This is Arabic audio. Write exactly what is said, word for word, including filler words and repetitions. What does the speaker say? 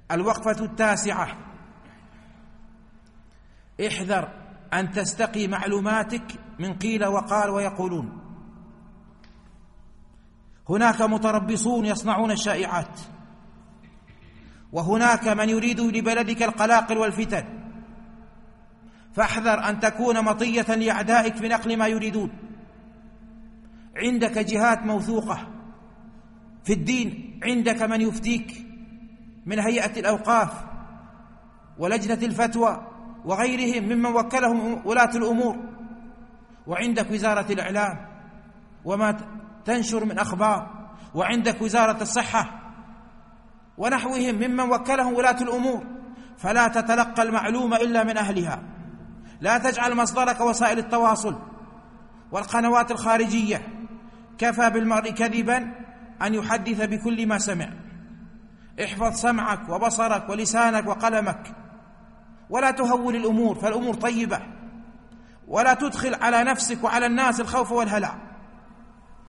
الوقفة التاسعة: احذر أن تستقي معلوماتك من قيل وقال ويقولون. هناك متربصون يصنعون الشائعات، وهناك من يريد لبلدك القلاقل والفتن، فاحذر أن تكون مطية لأعدائك في نقل ما يريدون. عندك جهات موثوقة في الدين، عندك من يفتيك من هيئة الأوقاف ولجنة الفتوى وغيرهم ممن وكلهم ولاة الأمور، وعندك وزارة الإعلام وما تنشر من أخبار، وعندك وزارة الصحة ونحوهم ممن وكلهم ولاة الأمور. فلا تتلقى المعلومة إلا من أهلها، لا تجعل مصدرك وسائل التواصل والقنوات الخارجية. كفى بالمرء كذبا أن يحدث بكل ما سمع. احفظ سمعك وبصرك ولسانك وقلمك، ولا تهول الأمور، فالأمور طيبة، ولا تدخل على نفسك وعلى الناس الخوف والهلع.